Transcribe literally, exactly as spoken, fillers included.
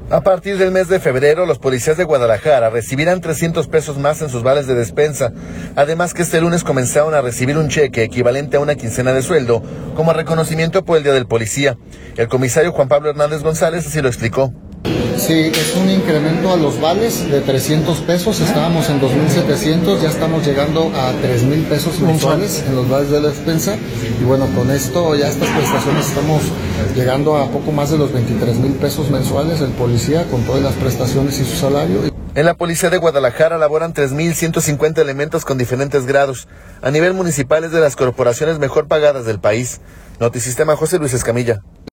A partir del mes de febrero, los policías de Guadalajara recibirán trescientos pesos más en sus vales de despensa. Además que este lunes comenzaron a recibir un cheque equivalente a una quincena de sueldo, como reconocimiento por el Día del Policía. El comisario Juan Pablo Hernández González así lo explicó. Sí, es un incremento a los vales de trescientos pesos, estábamos en dos mil setecientos, ya estamos llegando a tres mil pesos mensuales en los vales de la despensa, y bueno, con esto, ya estas prestaciones, estamos llegando a poco más de los veintitrés mil pesos mensuales el policía, con todas las prestaciones y su salario. En la Policía de Guadalajara laboran tres mil ciento cincuenta elementos con diferentes grados. A nivel municipal es de las corporaciones mejor pagadas del país. Notisistema, José Luis Escamilla.